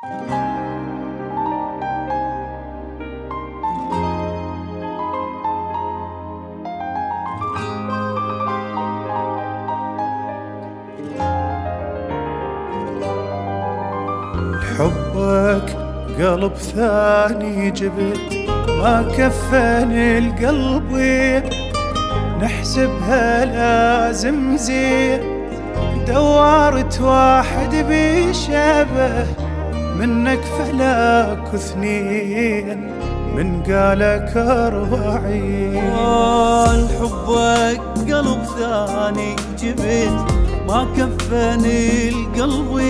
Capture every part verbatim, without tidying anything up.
حبك قلب ثاني جبت ما كفاني القلب نحسبها لازم زين دورت واحد بيشابه منك فلاك اثنين من قالك أربعين. حبك قلب ثاني جبت ما كفاني القلب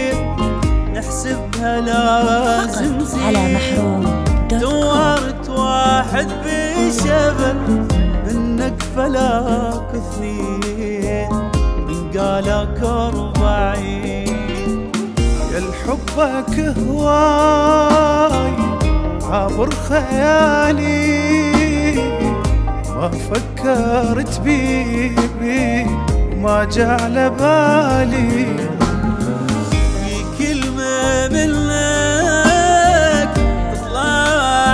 نحسبها لازم زين على محروم دورت واحد بشبه منك فلاك اثنين من قالك أربعين. يا الحبك هواي عبر خيالي ما فكرت بيه ما جاء على بالي منك تطلع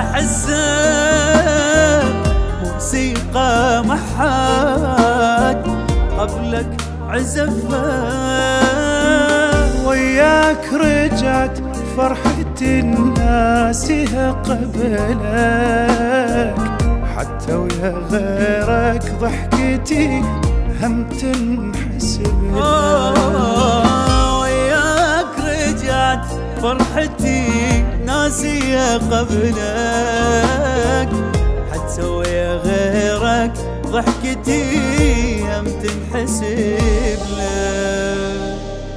حسك موسيقى محاك قبلك عزفها وياك رجعت فرحتي الناسها قبلك حتى ويا غيرك ضحكتي هم تنحسب فرحتي ناسية قبلك حتى ويا غيرك ضحكتي هم تنحسب لك.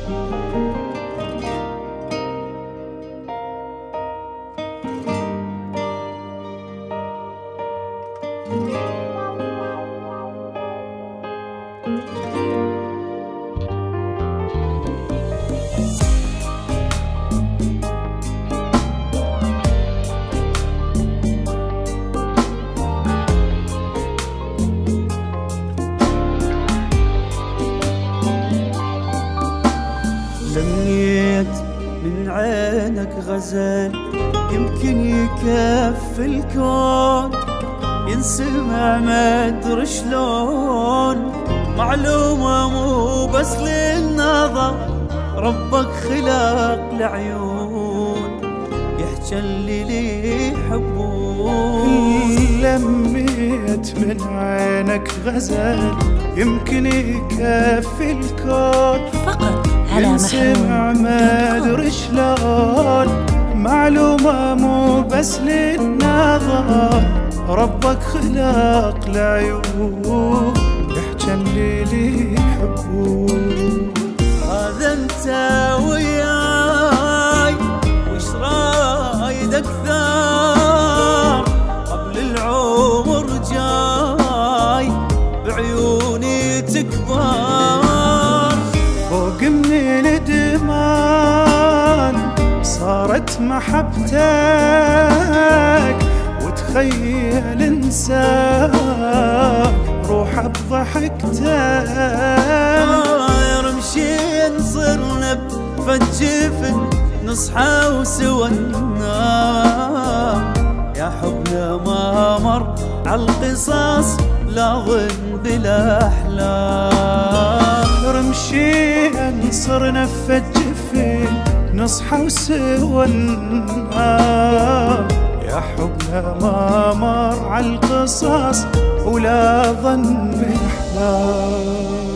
لميت من عينك غزل يمكن يكفي الكون ينسمع ما ادري شلون معلومة مو بس للنظر ربك خلق العيون يحجى اللي لي يحبون. لميت من عينك غزل يمكن يكفي الكون فقط على ينسمع ما ادري شلون معلومة مو بس للنظر ربك خلق العيون يحجى اللي لي يحبون. هذا انت وياي وش رايدك ثار قبل العمر جاي بعيوني تكبر فوق من الدمان صارت محبتك وتخيل انساك روح بضحكتك رمشين صرنا بفجفن نصحى وسوى النار يا حبنا ما مر عالقصص لا ظن بلا احلام. رمشين صرنا بفجفن نصحى وسوى النار يا حبنا ما مر عالقصص ولا ظن بأحلام.